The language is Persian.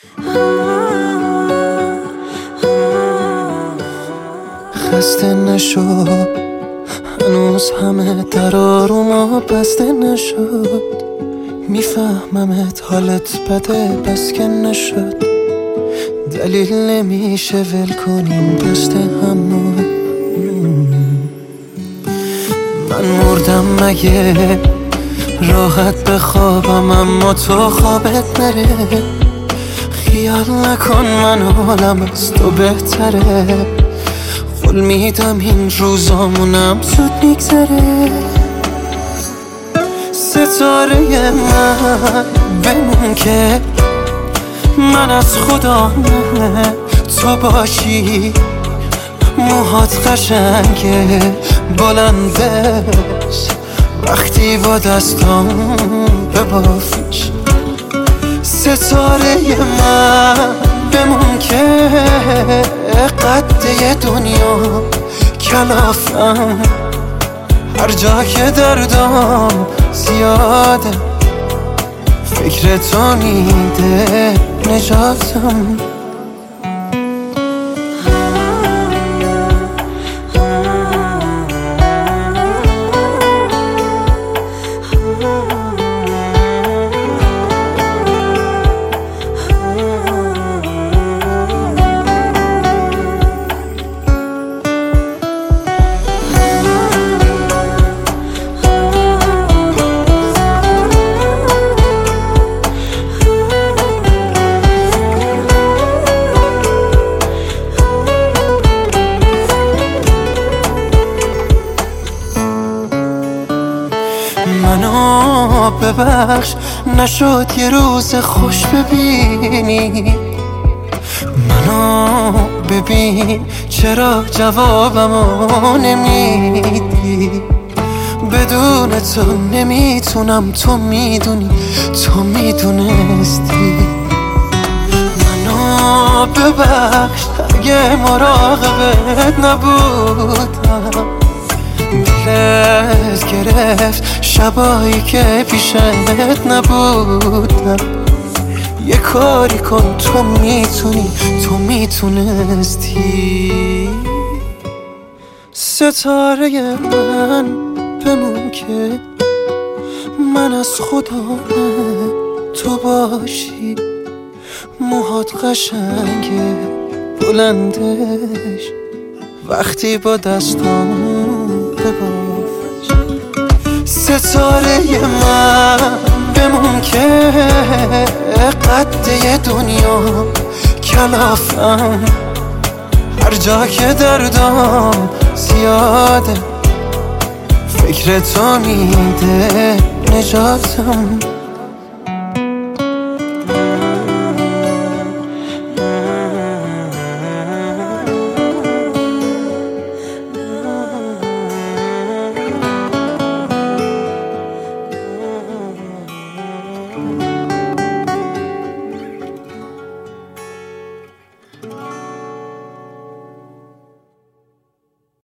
خسته نشو، هنوز همه در آروما بسته نشد. میفهممت حالت بده بس که نشد. دلیل نمیشه ول کنیم دست همو. من مردم مگه راحت بخوابم اما تو خوابت نره. خیال نکن من حالم از تو بهتره. قول میدم این روزامونم زود میگذره. ستاره من بمون که من از خدا نه تو باشی. موهات قشنگه بلندش وقتی با دستام ببافیش. ستاره من بمون که قد یه دنیا کلافم. هر جا که دردام زیاده فکر تو میده نجاتم. منو ببخش نشد یه روز خوش ببینی. منو ببین چرا جوابمو نمیدی. بدون تو نمیتونم تو میدونی تو میدونستی. منو ببخش اگه مراقبت نبودم. دلت گرفت شبایی که پیشت نبودم. یه کاری کن تو میتونی تو میتونستی. ستاره من بمون که من از خدا نه تو باشی. موهات قشنگه بلندش وقتی با دستام ببافش. ستاره من بمون که قد یه دنیا کلافم. هر جا که دردام زیاده فکر تو میده نجاتم.